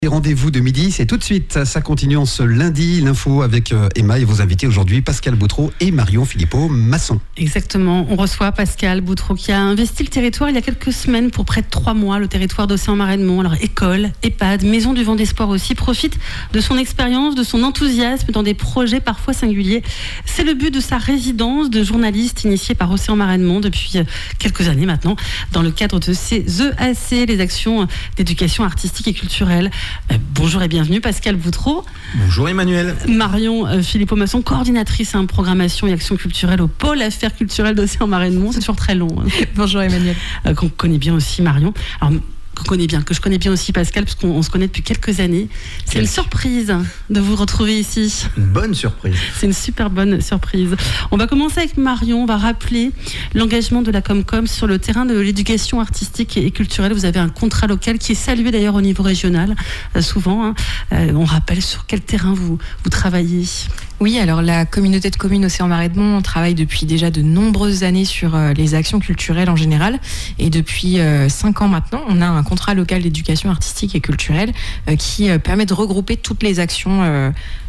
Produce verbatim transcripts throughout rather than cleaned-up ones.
Les rendez-vous de midi, c'est tout de suite. Ça continue en ce lundi. L'info avec Emma et vos invités aujourd'hui, Pascal Boutreau et Marion Philippot-Masson. Exactement. On reçoit Pascal Boutreau qui a investi le territoire il y a quelques semaines pour près de trois mois, le territoire d'Océan-Marais-de-Mont. Alors école, EHPAD, Maison du Vent d'Espoir aussi, profite de son expérience, de son enthousiasme dans des projets parfois singuliers. C'est le but de sa résidence de journaliste initiée par Océan-Marais-de-Mont depuis quelques années maintenant, dans le cadre de ces E A C, les actions d'éducation artistique et culturelle. Bonjour et bienvenue Pascal Boutreau. Bonjour Emmanuel. Marion Philippot-Masson, coordinatrice en programmation et action culturelle au pôle affaires culturelles d'Océan-Marais-de-Mont. C'est toujours très long. Hein. Bonjour Emmanuel. Euh, qu'on connaît bien aussi Marion. Alors, qu'on connaît bien, que je connais bien aussi Pascal, parce qu'on on se connaît depuis quelques années. C'est Quelle une surprise de vous retrouver ici. Une bonne surprise. C'est une super bonne surprise. On va commencer avec Marion, on va rappeler l'engagement de la Comcom sur le terrain de l'éducation artistique et culturelle. Vous avez un contrat local qui est salué d'ailleurs au niveau régional, euh, souvent. Hein. Euh, on rappelle sur quel terrain vous, vous travaillez. Oui, alors la communauté de communes Océan-Marais-de-Mont, on travaille depuis déjà de nombreuses années sur euh, les actions culturelles en général. Et depuis euh, cinq ans maintenant, on a un contrat local d'éducation artistique et culturelle euh, qui euh, permet de regrouper toutes les actions euh,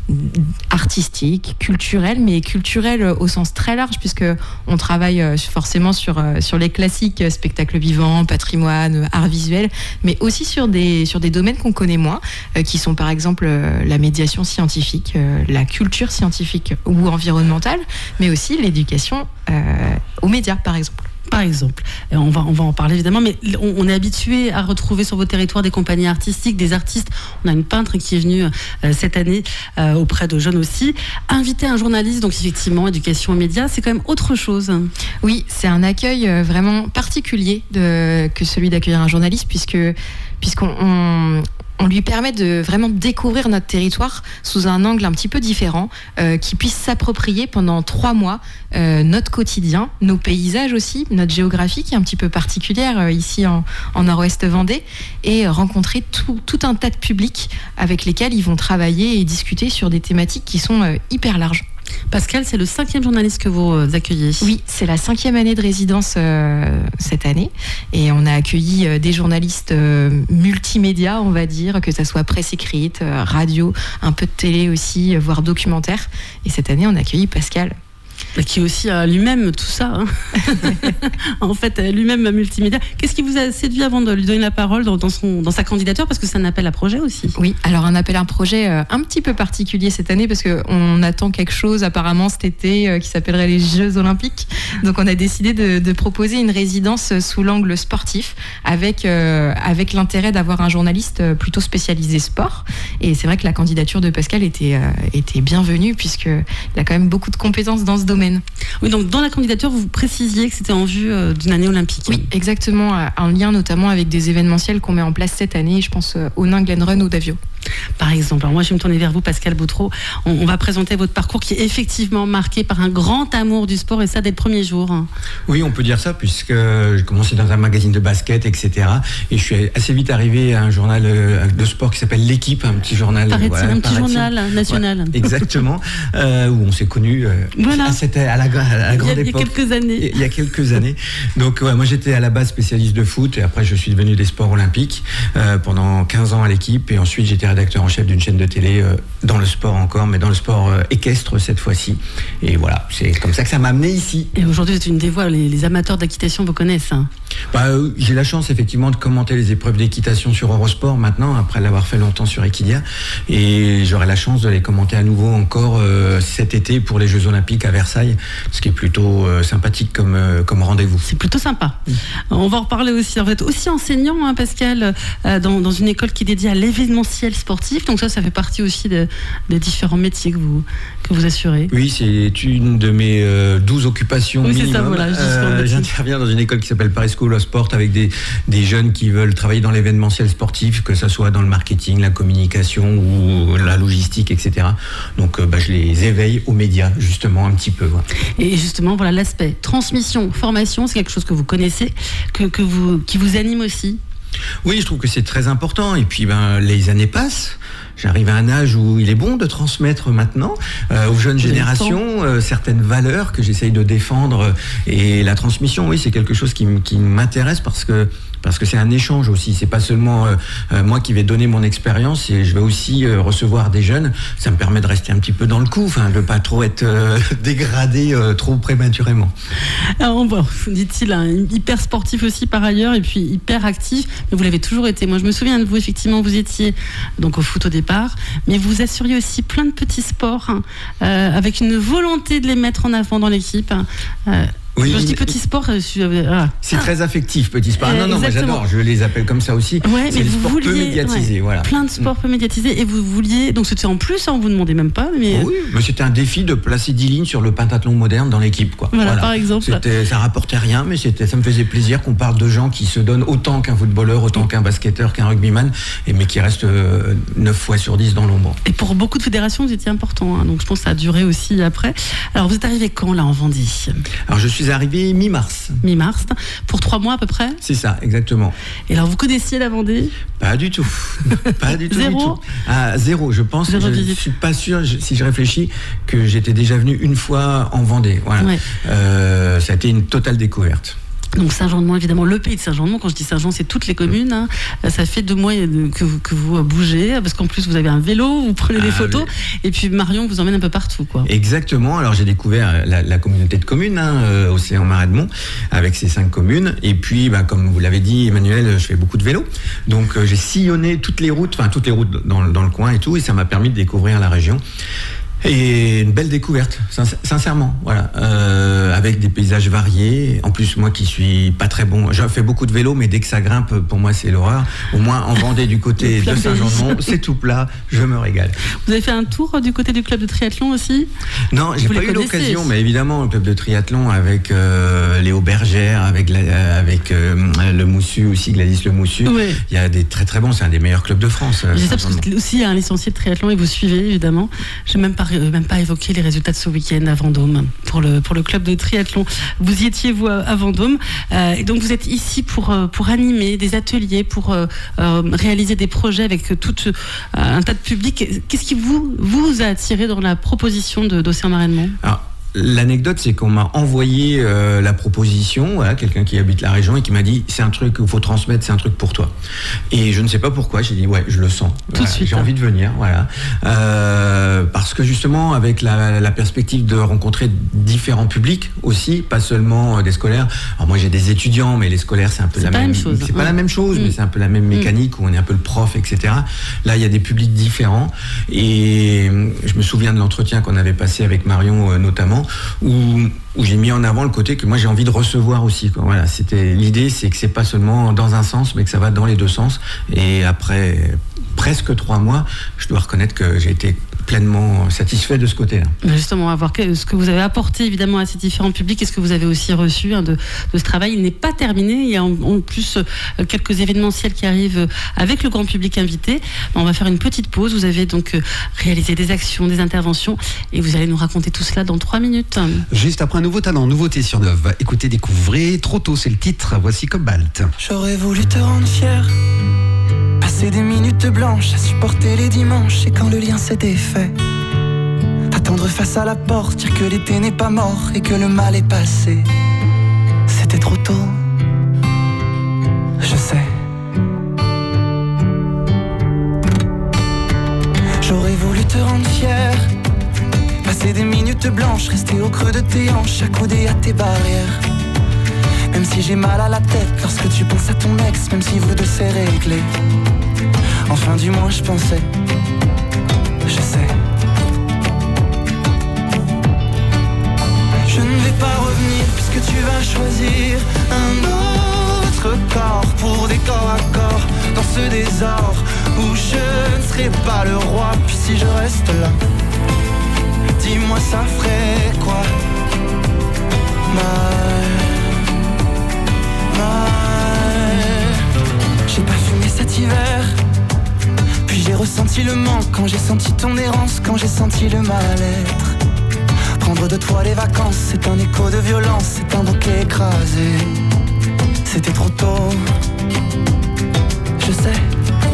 artistiques, culturelles, mais culturelles au sens très large, puisque on travaille euh, forcément sur, euh, sur les classiques, euh, spectacles vivants, patrimoine, art visuel, mais aussi sur des, sur des domaines qu'on connaît moins, euh, qui sont par exemple euh, la médiation scientifique, euh, la culture scientifique ou environnementale, mais aussi l'éducation euh, aux médias par exemple. Par exemple, on va, on va en parler évidemment, mais on, on est habitué à retrouver sur vos territoires des compagnies artistiques, des artistes. On a une peintre qui est venue euh, cette année euh, auprès de jeunes aussi. Inviter un journaliste, donc effectivement, éducation aux médias, c'est quand même autre chose. Oui, c'est un accueil euh, vraiment particulier de, que celui d'accueillir un journaliste, puisque puisqu'on on, on lui permet de vraiment découvrir notre territoire sous un angle un petit peu différent, euh, qui puisse s'approprier pendant trois mois euh, notre quotidien, nos paysages aussi, notre géographie qui est un petit peu particulière euh, ici en, en Nord-Ouest Vendée, et rencontrer tout, tout un tas de publics avec lesquels ils vont travailler et discuter sur des thématiques qui sont euh, hyper larges. Pascal, c'est le cinquième journaliste que vous accueillez. Oui, c'est la cinquième année de résidence euh, cette année. Et on a accueilli euh, des journalistes euh, multimédia, on va dire, que ça soit presse écrite, euh, radio, un peu de télé aussi, euh, voire documentaire. Et cette année, on a accueilli Pascal. Qui est aussi euh, lui-même tout ça. Hein. En fait, euh, lui-même multimédia. Qu'est-ce qui vous a séduit avant de lui donner la parole dans, dans, son, dans sa candidature? Parce que c'est un appel à projet aussi. Oui, alors un appel à projet euh, un petit peu particulier cette année, parce qu'on attend quelque chose apparemment cet été euh, qui s'appellerait les Jeux Olympiques. Donc on a décidé de, de proposer une résidence sous l'angle sportif, avec, euh, avec l'intérêt d'avoir un journaliste plutôt spécialisé sport. Et c'est vrai que la candidature de Pascal était, euh, était bienvenue, puisqu'il a quand même beaucoup de compétences dans ce domaine. Oui, donc dans la candidature, vous précisiez que c'était en vue euh, d'une année olympique. Oui, exactement, en lien notamment avec des événementiels qu'on met en place cette année, je pense euh, au Nain Glen Run ou Davio. Par exemple, alors moi je vais me tourner vers vous Pascal Boutreau, on, on va présenter votre parcours qui est effectivement marqué par un grand amour du sport, et ça dès le premier jour. Oui, on peut dire ça, puisque j'ai commencé dans un magazine de basket, et cetera. Et je suis assez vite arrivé à un journal de sport qui s'appelle L'Équipe, un petit journal. Paraît-il, voilà, un petit paraît-il. journal national. Ouais, exactement, euh, où on s'est connus euh, voilà. à, cette, à, la, à la grande il y a, époque. Il y a quelques années. Il y a quelques années. Donc ouais, moi j'étais à la base spécialiste de foot, et après je suis devenu des sports olympiques euh, pendant quinze ans à l'Équipe, et ensuite j'étais rédacteur en chef d'une chaîne de télé euh, dans le sport encore, mais dans le sport euh, équestre cette fois-ci. Et voilà, c'est comme ça que ça m'a amené ici. Et aujourd'hui, vous êtes une des voix, les, les amateurs d'équitation vous connaissent. Hein. Bah, euh, j'ai la chance effectivement de commenter les épreuves d'équitation sur Eurosport maintenant, après l'avoir fait longtemps sur Equidia. Et j'aurai la chance de les commenter à nouveau encore euh, cet été pour les Jeux Olympiques à Versailles, ce qui est plutôt euh, sympathique comme, euh, comme rendez-vous. C'est plutôt sympa. Mmh. On va en reparler aussi. Vous êtes aussi enseignant, hein, Pascal, euh, dans, dans une école qui est dédiée à l'événementiel sportif. Donc ça, ça fait partie aussi de, des différents métiers que vous, que vous assurez. Oui, c'est une de mes euh, douze occupations oui, minimum. C'est ça, voilà, euh, j'interviens dans une école qui s'appelle Paris School of Sport, avec des, des jeunes qui veulent travailler dans l'événementiel sportif, que ce soit dans le marketing, la communication ou la logistique, et cetera. Donc euh, bah, je les éveille aux médias, justement, un petit peu. Ouais. Et justement, voilà, l'aspect transmission, formation, c'est quelque chose que vous connaissez, que, que vous, qui vous anime aussi. Oui, je trouve que c'est très important. Et puis, ben, les années passent. J'arrive à un âge où il est bon de transmettre maintenant euh, aux jeunes générations euh, certaines valeurs que j'essaye de défendre. Et la transmission, oui, c'est quelque chose qui, m- qui m'intéresse parce que parce que c'est un échange aussi. C'est pas seulement euh, euh, moi qui vais donner mon expérience, et je vais aussi euh, recevoir des jeunes. Ça me permet de rester un petit peu dans le coup, enfin, de pas trop être euh, dégradé euh, trop prématurément. Alors, bon, dit-il, hein, hyper sportif aussi par ailleurs, et puis hyper actif, mais vous l'avez toujours été. Moi, je me souviens de vous, effectivement, vous étiez donc au foot au départ, mais vous assuriez aussi plein de petits sports, hein, euh, avec une volonté de les mettre en avant dans l'équipe. Euh, Oui, Quand je dis petit sport, euh, ah. c'est très affectif, petit sport. Euh, non, non, moi j'adore, je les appelle comme ça aussi. Ouais, c'est mais les vous sports vouliez, peu médiatisés, ouais, voilà. Plein de sports peu médiatisés, et vous vouliez, donc c'était en plus, hein, on vous demandait même pas. Mais... Oui, mais c'était un défi de placer dix lignes sur le pentathlon moderne dans l'équipe, quoi. Voilà, voilà. Par exemple. C'était, ça rapportait rien, mais c'était, ça me faisait plaisir qu'on parle de gens qui se donnent autant qu'un footballeur, autant qu'un basketteur, qu'un rugbyman, et mais qui restent euh, neuf fois sur dix dans l'ombre. Et pour beaucoup de fédérations, vous étiez important, hein, donc je pense que ça a duré aussi après. Alors vous êtes arrivé quand là en Vendée ? Alors je suis arrivé mi-mars. Mi-mars. Pour trois mois à peu près ? C'est ça, exactement. Et alors, vous connaissiez la Vendée ? Pas du tout. Pas du tout. Zéro du tout. Ah, zéro, je pense. Zéro je ne suis pas sûr, je, si je réfléchis, que j'étais déjà venu une fois en Vendée. Voilà. Ouais. Euh, ça a été une totale découverte. Donc Saint-Jean-de-Mont, évidemment, le pays de Saint-Jean-de-Mont. Quand je dis Saint-Jean, c'est toutes les communes. Hein. Ça fait deux mois que vous, que vous bougez, parce qu'en plus vous avez un vélo, vous prenez des ah, photos, oui. Et puis Marion vous emmène un peu partout, quoi. Exactement. Alors j'ai découvert la, la communauté de communes, hein, euh, Océan Marais de Mont, avec ses cinq communes. Et puis, bah, comme vous l'avez dit, Emmanuel, je fais beaucoup de vélo, donc euh, j'ai sillonné toutes les routes, enfin toutes les routes dans, dans le coin et tout, et ça m'a permis de découvrir la région. Et une belle découverte, sincèrement, voilà, euh, avec des paysages variés. En plus, moi qui suis pas très bon, je fais beaucoup de vélo, mais dès que ça grimpe, pour moi c'est l'horreur. Au moins en Vendée, du côté de Saint-Jean-de-Mont, c'est tout plat, je me régale. Vous avez fait un tour du côté du club de triathlon aussi ? Non, j'ai Vous pas eu l'occasion, mais évidemment, le club de triathlon avec euh, Léo Bergère, avec, la, euh, avec euh, le Moussu aussi, Gladys le Moussu. Oui. Il y a des très très bons, c'est un des meilleurs clubs de France. J'ai ça parce que aussi il y a un licencié de triathlon et vous suivez évidemment. Je n'ai même pas, même pas évoqué les résultats de ce week-end à Vendôme pour le, pour le club de triathlon. Vous y étiez vous à, à Vendôme, euh, et donc vous êtes ici pour, pour animer des ateliers, pour euh, réaliser des projets avec tout euh, un tas de public. Qu'est-ce qui vous, vous a attiré dans la proposition de, d'Océan Marais de Mont ? Alors, l'anecdote, c'est qu'on m'a envoyé euh, la proposition, voilà, quelqu'un qui habite la région et qui m'a dit c'est un truc qu'il faut transmettre, c'est un truc pour toi. Et je ne sais pas pourquoi, j'ai dit ouais, je le sens. Tout voilà, de suite. J'ai envie de venir, voilà. Euh, parce que justement, avec la, la perspective de rencontrer différents publics aussi, pas seulement des scolaires. Alors moi, j'ai des étudiants, mais les scolaires, c'est un peu c'est la pas même. même chose. C'est ouais. pas la même chose, mmh. mais c'est un peu la même mécanique mmh. où on est un peu le prof, et cetera. Là, il y a des publics différents. Et je me souviens de l'entretien qu'on avait passé avec Marion, euh, notamment, où où j'ai mis en avant le côté que moi j'ai envie de recevoir aussi, quoi. Voilà, c'était l'idée, c'est que c'est pas seulement dans un sens, mais que ça va dans les deux sens. Et après presque trois mois, je dois reconnaître que j'ai été pleinement satisfait de ce côté-là. Justement, à voir ce que vous avez apporté évidemment à ces différents publics et ce que vous avez aussi reçu hein, de, de ce travail. Il n'est pas terminé. Il y a en, en plus euh, quelques événementiels qui arrivent avec le grand public invité. On va faire une petite pause. Vous avez donc euh, réalisé des actions, des interventions et vous allez nous raconter tout cela dans trois minutes. Juste après un nouveau talent, nouveauté sur Neuf. Écoutez, découvrez. Trop tôt, c'est le titre. Voici Cobalt. J'aurais voulu te rendre fier. Passer des minutes blanches à supporter les dimanches. Et quand le lien s'est défait, attendre face à la porte, dire que l'été n'est pas mort et que le mal est passé. C'était trop tôt, je sais. J'aurais voulu te rendre fier. Passer des minutes blanches, rester au creux de tes hanches, accoudé à tes barrières. Même si j'ai mal à la tête lorsque tu penses à ton ex, même si vous deux c'est réglé. Enfin du moins je pensais, je sais. Je ne vais pas revenir puisque tu vas choisir un autre corps pour des corps à corps dans ce désordre où je ne serai pas le roi. Puis si je reste là, dis-moi ça ferait quoi? Mal, mal. J'ai pas fumé cet hiver, puis j'ai ressenti le manque quand j'ai senti ton errance, quand j'ai senti le mal-être. Prendre de toi les vacances, c'est un écho de violence, c'est un bouquet écrasé. C'était trop tôt, je sais.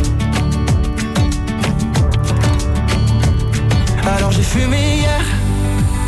Alors j'ai fumé hier,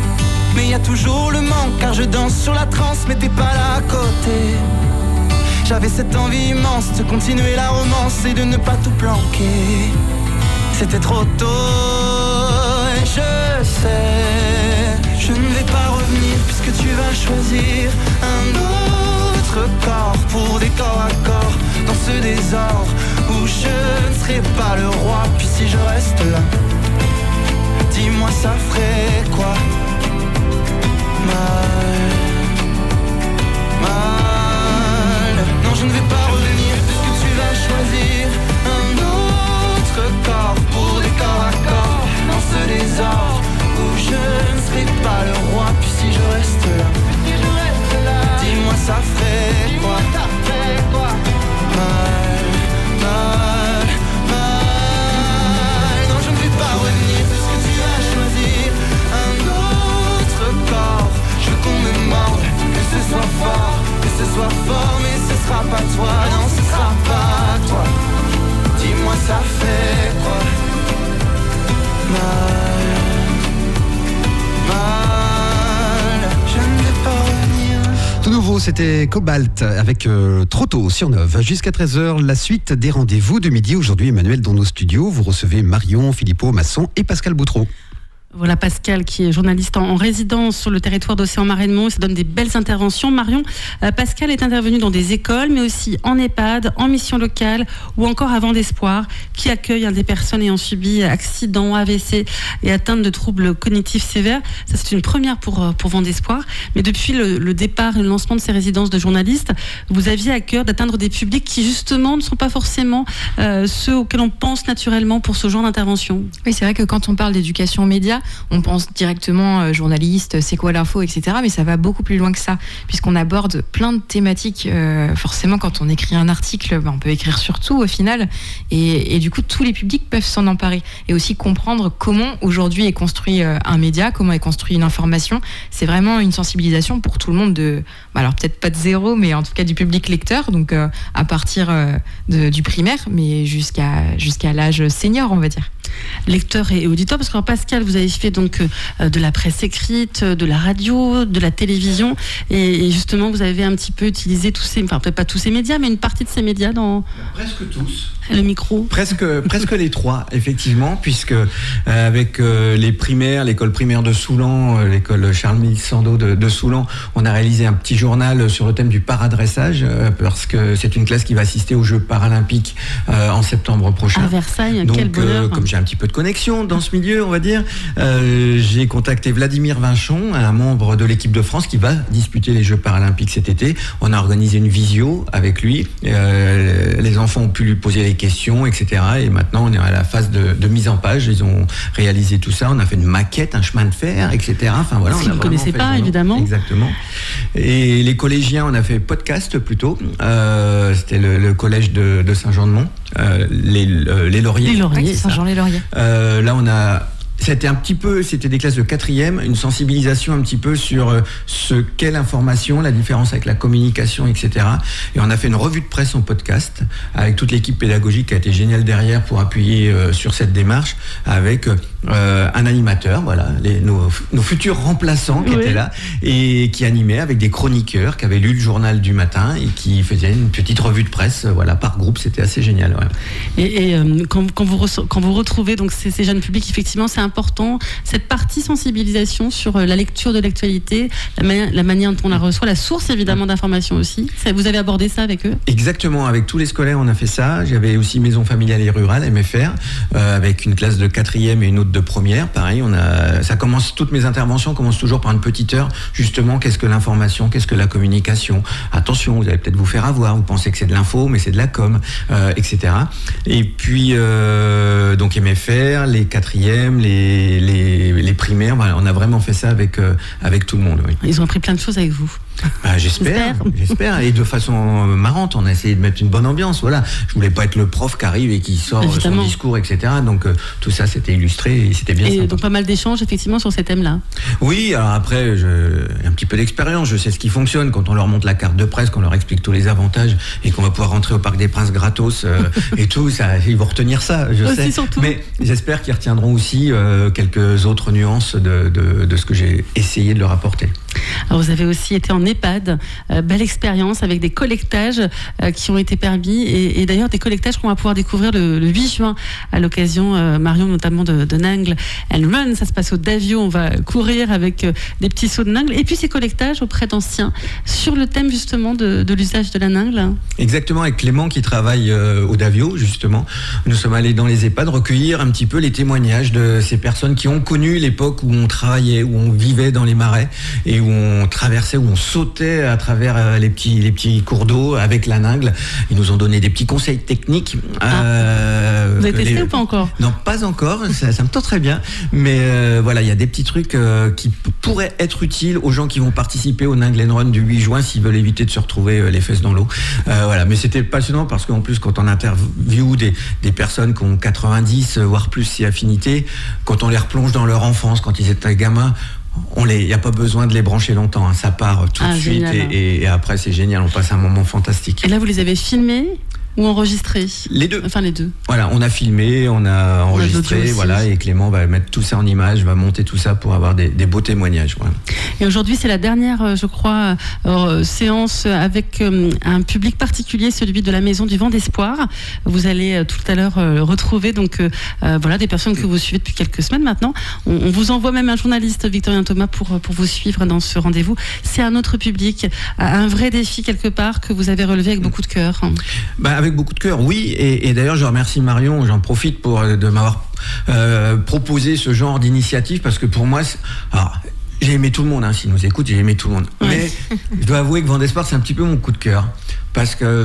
mais y a toujours le manque, car je danse sur la transe, mais t'es pas là à côté. J'avais cette envie immense de continuer la romance et de ne pas tout planquer. C'était trop tôt et je sais, je ne vais pas revenir puisque tu vas choisir un autre corps pour des corps à corps dans ce désordre où je ne serai pas le roi. Puis si je reste là, dis-moi ça ferait quoi? Mal, mal. Non, je ne vais pas revenir puisque tu vas choisir un autre corps pour des corps à corps dans ce désordre où je ne serai pas le roi. Puis si je reste là, dis-moi ça ferait quoi? Mal, mal, mal. Non, je ne vais pas revenir puisque tu vas choisir un autre corps. Je veux qu'on me morde, que ce soit fort, que ce soit fort, mais ce sera pas toi, non, ce sera pas toi. Dis-moi ça fait quoi? Mal, mal, je ne vais pas revenir. Tout nouveau, c'était Cobalt avec euh, Trop tôt sur Neuve. Jusqu'à treize heures, la suite des rendez-vous de midi. Aujourd'hui, Emmanuel, dans nos studios, vous recevez Marion Philippot Masson et Pascal Boutreau. Voilà Pascal qui est journaliste en, en résidence sur le territoire d'Océan-Marais-de-Mont. Ça donne des belles interventions. Marion, euh, Pascal est intervenu dans des écoles, mais aussi en EHPAD, en mission locale ou encore à Vent d'Espoir, qui accueille hein, des personnes ayant subi accidents, A V C et atteintes de troubles cognitifs sévères. Ça, c'est une première pour, pour Vent d'Espoir. Mais depuis le, le départ et le lancement de ces résidences de journalistes, vous aviez à cœur d'atteindre des publics qui, justement, ne sont pas forcément euh, ceux auxquels on pense naturellement pour ce genre d'intervention. Oui, c'est vrai que quand on parle d'éducation aux médias, on pense directement euh, journaliste, c'est quoi l'info, et cetera. Mais ça va beaucoup plus loin que ça, puisqu'on aborde plein de thématiques. Euh, forcément, quand on écrit un article, bah, on peut écrire sur tout au final. Et, et du coup, tous les publics peuvent s'en emparer. Et aussi comprendre comment aujourd'hui est construit euh, un média, comment est construit une information. C'est vraiment une sensibilisation pour tout le monde, de, bah, alors peut-être pas de zéro, mais en tout cas du public lecteur, donc euh, à partir euh, de, du primaire, mais jusqu'à, jusqu'à l'âge senior, on va dire. Lecteur et auditeur, parce que alors, Pascal, vous avez fait donc euh, de la presse écrite, de la radio, de la télévision, et, et justement vous avez un petit peu utilisé tous ces, enfin peut-être pas tous ces médias, mais une partie de ces médias dans presque tous. Le micro. Presque, presque les trois, effectivement, puisque euh, avec euh, les primaires, l'école primaire de Soulan, euh, l'école Charles-Mille Sando de, de Soulan, on a réalisé un petit journal sur le thème du paradressage, euh, parce que c'est une classe qui va assister aux Jeux paralympiques euh, en septembre prochain. À Versailles, donc, quel bonheur. Euh, comme j'ai un petit peu de connexion dans ce milieu, on va dire, euh, j'ai contacté Vladimir Vinchon, un membre de l'équipe de France qui va disputer les Jeux paralympiques cet été. On a organisé une visio avec lui. Euh, les enfants ont pu lui poser les questions, et cetera. Et maintenant, on est à la phase de, de mise en page. Ils ont réalisé tout ça. On a fait une maquette, un chemin de fer, et cetera. Enfin voilà. Si vous ne connaissez pas, évidemment. Exactement. Et les collégiens, on a fait podcast plutôt. Euh, c'était le, le collège de, de Saint-Jean-de-Mont, euh, les, euh, les Lauriers. Les Lauriers, ouais, Saint-Jean-les-Lauriers. Euh, là, on a C'était un petit peu, c'était des classes de quatrième, une sensibilisation un petit peu sur euh, ce qu'est l'information, la différence avec la communication, et cetera. Et on a fait une revue de presse en podcast avec toute l'équipe pédagogique qui a été géniale derrière pour appuyer euh, sur cette démarche, avec euh, un animateur, voilà, les, nos, nos futurs remplaçants qui oui. étaient là et qui animaient avec des chroniqueurs qui avaient lu le journal du matin et qui faisaient une petite revue de presse, euh, voilà, par groupe. C'était assez génial. Ouais. Et, et euh, quand, quand, vous re- quand vous retrouvez donc ces, ces jeunes publics, effectivement, c'est un important, cette partie sensibilisation sur la lecture de l'actualité, la, ma- la manière dont on la reçoit, la source évidemment d'informations aussi. Ça, vous avez abordé ça avec eux ? Exactement, avec tous les scolaires on a fait ça. J'avais aussi Maison familiale et rurale, M F R, euh, avec une classe de quatrième et une autre de première. Pareil, on a, ça commence, toutes mes interventions commencent toujours par une petite heure. Justement, qu'est-ce que l'information, qu'est-ce que la communication ? Attention, vous allez peut-être vous faire avoir, vous pensez que c'est de l'info, mais c'est de la com, euh, et cetera. Et puis, euh, donc M F R, les quatrièmes, les Les, les primaires, voilà, on a vraiment fait ça avec, euh, avec tout le monde. Oui. Ils ont appris plein de choses avec vous. Bah, j'espère, j'espère. Et de façon marrante, on a essayé de mettre une bonne ambiance. Voilà. Je voulais pas être le prof qui arrive et qui sort évidemment son discours, et cetera. Donc euh, tout ça, c'était illustré et c'était bien et sympa. Donc pas mal d'échanges effectivement sur ces thèmes-là. Oui, alors après, j'ai un petit peu d'expérience. Je sais ce qui fonctionne quand on leur montre la carte de presse, qu'on leur explique tous les avantages et qu'on va pouvoir rentrer au Parc des Princes gratos euh, et tout. Ça, ils vont retenir ça, je aussi, sais. Surtout. Mais j'espère qu'ils retiendront aussi euh, quelques autres nuances de, de, de ce que j'ai essayé de leur apporter. Alors, vous avez aussi été en EHPAD, euh, belle expérience avec des collectages euh, qui ont été permis et, et d'ailleurs des collectages qu'on va pouvoir découvrir le, le huit juin à l'occasion, euh, Marion, notamment de, de Nangles and Run. Ça se passe au Davio, on va courir avec euh, des petits seaux de Nangles et puis ces collectages auprès d'anciens sur le thème justement de, de l'usage de la Nangle. Exactement, avec Clément qui travaille euh, au Davio justement. Nous sommes allés dans les EHPAD recueillir un petit peu les témoignages de ces personnes qui ont connu l'époque où on travaillait, où on vivait dans les marais et où on traversait, où on sautait à travers les petits, les petits cours d'eau avec la Nangle. Ils nous ont donné des petits conseils techniques. Ah. Euh, Vous avez testé les... ou pas encore ? Non, pas encore, ça, ça me tente très bien. Mais euh, voilà, il y a des petits trucs euh, qui p- pourraient être utiles aux gens qui vont participer au Nangles and Run du huit juin s'ils veulent éviter de se retrouver euh, les fesses dans l'eau. Euh, voilà, mais c'était passionnant parce qu'en plus, quand on interviewe des, des personnes qui ont quatre-vingt-dix, voire plus si affinité, quand on les replonge dans leur enfance, quand ils étaient gamins, il n'y a pas besoin de les brancher longtemps, hein. Ça part tout ah, de génial, suite et, et, et après c'est génial, on passe un moment fantastique. Et là vous les avez filmés ou enregistrés ? Les deux. Enfin les deux. Voilà, on a filmé, on a enregistré, on a voilà, et Clément va mettre tout ça en image, va monter tout ça pour avoir des, des beaux témoignages. Voilà. Et aujourd'hui c'est la dernière, je crois, euh, séance avec euh, un public particulier, celui de la Maison du Vent d'Espoir. Vous allez euh, tout à l'heure euh, retrouver donc euh, voilà des personnes que vous suivez depuis quelques semaines maintenant. On, on vous envoie même un journaliste, Victorien Thomas, pour pour vous suivre dans ce rendez-vous. C'est un autre public, un vrai défi quelque part que vous avez relevé avec beaucoup de cœur. Bah, avec beaucoup de cœur, oui. Et, et d'ailleurs, je remercie Marion. J'en profite pour de m'avoir euh, proposé ce genre d'initiative parce que pour moi, alors, j'ai aimé tout le monde. Hein, s'il nous écoute, j'ai aimé tout le monde. Ouais. Mais je dois avouer que Vent d'Espoir, c'est un petit peu mon coup de cœur parce que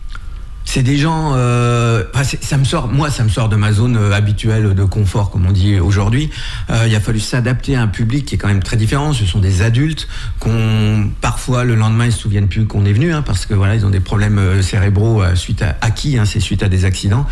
c'est des gens, euh, ça me sort, moi ça me sort de ma zone euh, habituelle de confort, comme on dit aujourd'hui. Euh, il a fallu s'adapter à un public qui est quand même très différent. Ce sont des adultes qu'on, parfois le lendemain ils se souviennent plus qu'on est venu, hein, parce que voilà ils ont des problèmes euh, cérébraux euh, suite à acquis, hein, c'est suite à des accidents.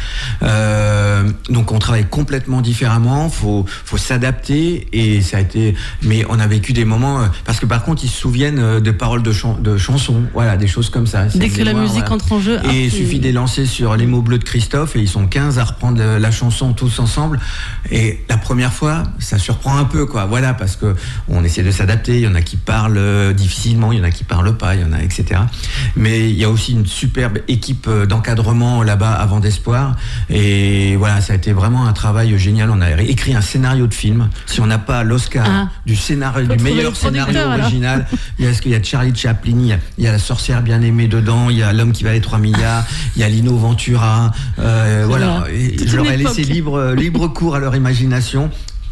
Euh, donc on travaille complètement différemment. Faut, faut s'adapter et ça a été. Mais on a vécu des moments euh, parce que par contre ils se souviennent euh, de paroles de, chan- de chansons, voilà des choses comme ça. Dès que mémoire, la musique voilà. entre en jeu. Et il suffit de les lancer sur Les mots bleus de Christophe et ils sont quinze à reprendre la chanson tous ensemble. Et la première fois, ça surprend un peu, quoi. Voilà, parce que on essaie de s'adapter. Il y en a qui parlent difficilement, il y en a qui parlent pas, il y en a, et cetera. Mais il y a aussi une superbe équipe d'encadrement là-bas à Vent d'Espoir. Et voilà, ça a été vraiment un travail génial. On a écrit un scénario de film. Si on n'a pas l'Oscar ah. du scénario, du meilleur scénario original, il y a ce qu'il y a de Charlie Chaplin, il y a, il y a La sorcière bien aimée dedans, il y a L'homme qui valait trois milliards, il y a Lino Ventura, euh, voilà. Et je leur ai laissé libre, libre cours à leur imagination.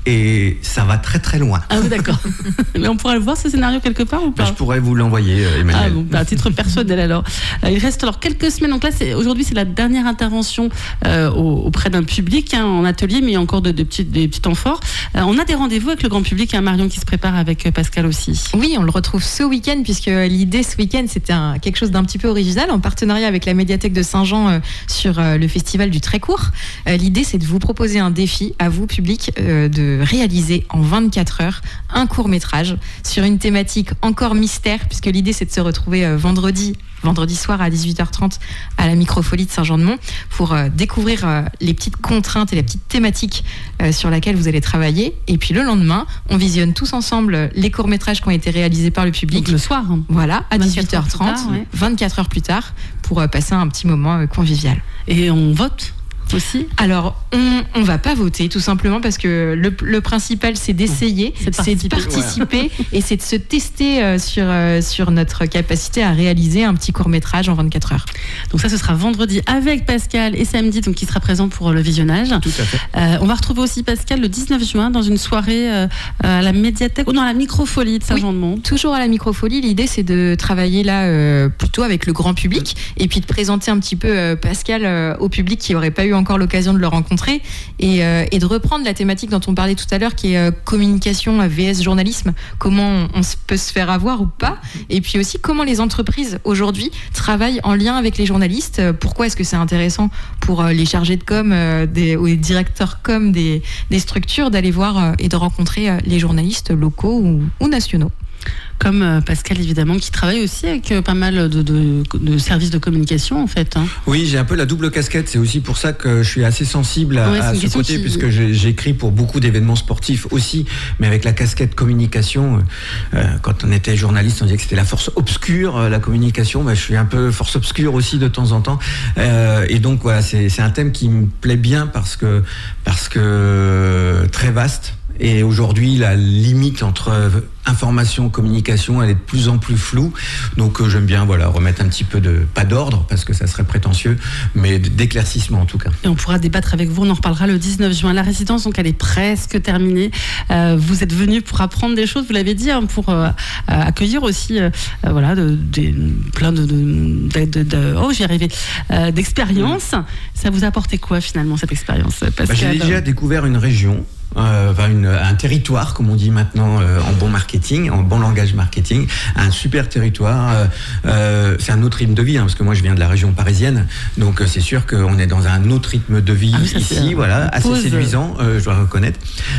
Et ça va très très loin. Ah oui, d'accord. Mais on pourra le voir, ce scénario, quelque part ou pas ? Ben, je pourrais vous l'envoyer, Emmanuel. Ah bon, bah, à titre personnel alors. Il reste alors quelques semaines. Donc là, c'est, aujourd'hui, c'est la dernière intervention euh, auprès d'un public, hein, en atelier, mais il y a encore de, de, petits, des petits temps forts. Euh, on a des rendez-vous avec le grand public, hein, Marion qui se prépare avec Pascal aussi. Oui, on le retrouve ce week-end, puisque l'idée ce week-end, c'était un, quelque chose d'un petit peu original, en partenariat avec la médiathèque de Saint-Jean euh, sur euh, le festival du très court. Euh, l'idée, c'est de vous proposer un défi à vous, public, euh, de réaliser en vingt-quatre heures un court-métrage sur une thématique encore mystère, puisque l'idée c'est de se retrouver euh, vendredi, vendredi soir à dix-huit heures trente à la Microfolie de Saint-Jean-de-Mont pour euh, découvrir euh, les petites contraintes et les petites thématiques euh, sur lesquelles vous allez travailler. Et puis le lendemain, on visionne tous ensemble les courts-métrages qui ont été réalisés par le public. Donc le soir. Hein. Voilà, à dix-huit heures trente, tard, ouais. vingt-quatre heures plus tard, pour euh, passer un petit moment euh, convivial. Et on vote aussi ? Alors, on ne va pas voter, tout simplement parce que le, le principal, c'est d'essayer, c'est de c'est de participer voilà. et c'est de se tester euh, sur, euh, sur notre capacité à réaliser un petit court-métrage en vingt-quatre heures. Donc ça, ce sera vendredi avec Pascal et samedi, donc qui sera présent pour le visionnage. Tout à fait. Euh, on va retrouver aussi Pascal le dix-neuf juin dans une soirée euh, à la médiathèque, ou non, à la Microfolie de Saint-Jean-de-Mont. Oui, toujours à la Microfolie. L'idée, c'est de travailler là euh, plutôt avec le grand public et puis de présenter un petit peu euh, Pascal euh, au public qui n'aurait pas eu encore l'occasion de le rencontrer et, euh, et de reprendre la thématique dont on parlait tout à l'heure qui est euh, communication vs journalisme, comment on, on peut se faire avoir ou pas, et puis aussi comment les entreprises aujourd'hui travaillent en lien avec les journalistes. Pourquoi est-ce que c'est intéressant pour euh, les chargés de com euh, des, ou les directeurs com des, des structures d'aller voir euh, et de rencontrer euh, les journalistes locaux ou, ou nationaux. Comme euh, Pascal, évidemment, qui travaille aussi avec euh, pas mal de, de, de services de communication, en fait. Hein. Oui, j'ai un peu la double casquette. C'est aussi pour ça que je suis assez sensible à, Ouais, à ce côté, qui... puisque j'ai, j'écris pour beaucoup d'événements sportifs aussi, mais avec la casquette communication. Euh, quand on était journaliste, on disait que c'était la force obscure, euh, la communication. Bah, je suis un peu force obscure aussi de temps en temps. Euh, et donc, voilà, c'est, c'est un thème qui me plaît bien parce que, parce que très vaste. Et aujourd'hui, la limite entre information, communication, elle est de plus en plus floue. Donc euh, j'aime bien voilà, remettre un petit peu de, pas d'ordre, parce que ça serait prétentieux, mais d'éclaircissement en tout cas. Et on pourra débattre avec vous, on en reparlera le dix-neuf juin. La résidence, donc elle est presque terminée. Euh, vous êtes venus pour apprendre des choses, vous l'avez dit, hein, pour euh, accueillir aussi euh, voilà, de, de, plein de, de, de, de oh j'y arrivais, euh, d'expériences. Mmh. Ça vous a apporté quoi finalement cette expérience, Pascal ? Bah, j'ai déjà découvert une région. Euh, enfin une, un territoire, comme on dit maintenant euh, en bon marketing, en bon langage marketing, un super territoire. Euh, euh, c'est un autre rythme de vie, hein, parce que moi je viens de la région parisienne, donc euh, c'est sûr qu'on est dans un autre rythme de vie ah, oui, ici, voilà, assez pause. séduisant, euh, je dois reconnaître.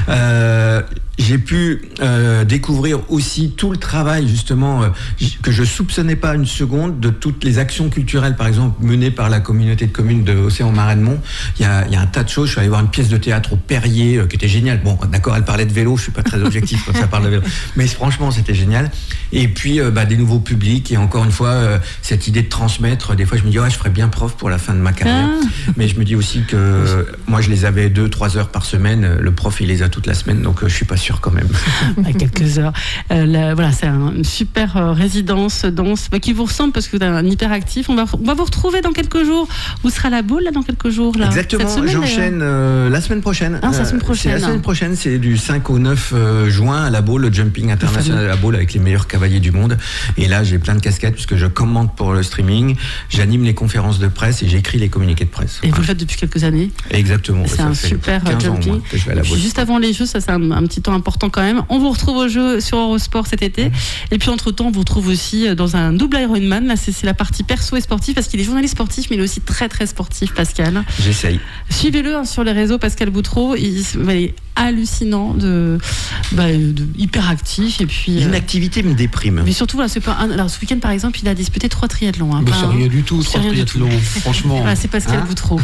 Euh, j'ai pu euh, découvrir aussi tout le travail justement euh, que je soupçonnais pas une seconde de toutes les actions culturelles, par exemple menées par la communauté de communes de Océan-Marais-de-Mont. Il y a, il y a un tas de choses. Je suis allé voir une pièce de théâtre au Perrier euh, qui était géniale. Bon, d'accord, elle parlait de vélo. Je suis pas très objectif quand ça parle de vélo, mais franchement, c'était génial. Et puis euh, bah, des nouveaux publics et encore une fois euh, cette idée de transmettre. Des fois, je me dis ouais, je ferais bien prof pour la fin de ma carrière, ah. mais je me dis aussi que euh, moi, je les avais deux, trois heures par semaine. Le prof, il les a toute la semaine, donc euh, je suis pas sûr quand même. À quelques heures. Euh, la, voilà, c'est un, une super euh, résidence danse bah, qui vous ressemble parce que vous êtes un hyperactif. On va, on va vous retrouver dans quelques jours. Vous serez à la Baule là dans quelques jours là. Exactement. Cette semaine, j'enchaîne euh, la semaine prochaine. Ah, la semaine prochaine. C'est la semaine prochaine, c'est du cinq au neuf euh, juin à la Baule, le jumping international à la Baule avec les meilleurs cavaliers du monde. Et là, j'ai plein de casquettes puisque je commente pour le streaming, j'anime les conférences de presse et j'écris les communiqués de presse. Et voilà. Vous le faites depuis quelques années. Exactement. C'est un super jumping. Que je vais à la Baule. Juste avant les Jeux, ça c'est un, un petit temps important quand même. On vous retrouve au jeu sur Eurosport cet été. Et puis entre-temps, on vous retrouve aussi dans un double Ironman. Là, c'est, c'est la partie perso et sportive parce qu'il est journaliste sportif, mais il est aussi très très sportif, Pascal. J'essaye. Suivez-le hein, sur les réseaux, Pascal Boutreau. Il, il est hallucinant, de, bah, de hyperactif. Et puis, l'inactivité euh, me déprime. Mais surtout, voilà, c'est pas un, alors, ce week-end, par exemple, il a disputé trois triathlons. Hein, bah, c'est rien du tout, trois triathlons, franchement. Voilà, c'est Pascal hein Boutreau.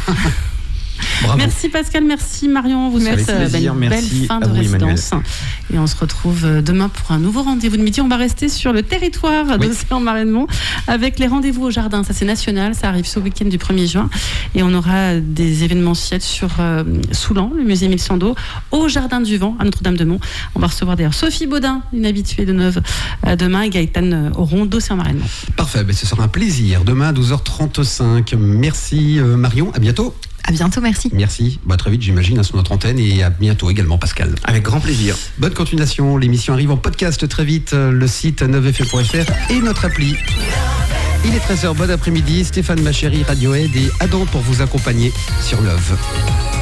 Bravo. Merci Pascal, merci Marion, vous souhaite une belle merci fin de vous, résidence. Emmanuel. Et on se retrouve demain pour un nouveau rendez-vous de midi. On va rester sur le territoire oui. d'Océan-Marais-de-Mont avec les rendez-vous au jardin. Ça c'est national, ça arrive ce week-end du premier juin. Et on aura des événementiels sur euh, Soulan, le musée Émile Sandeau, au Jardin du Vent, à Notre-Dame-de-Mont. On va recevoir d'ailleurs Sophie Baudin, une habituée de Neuve, euh, demain, et Gaëtan Auron d'Océan-Marais-de-Mont. Parfait, ben, ce sera un plaisir. Demain à douze heures trente-cinq. Merci euh, Marion, à bientôt. À bientôt, merci. Merci. Bah, très vite, j'imagine, sur notre antenne et à bientôt également, Pascal. Avec grand plaisir. Bonne continuation. L'émission arrive en podcast très vite. Le site neuf f m point f r et notre appli. Il est treize heures, bon après-midi. Stéphane Machéry, Radiohead et Adam pour vous accompagner sur Love.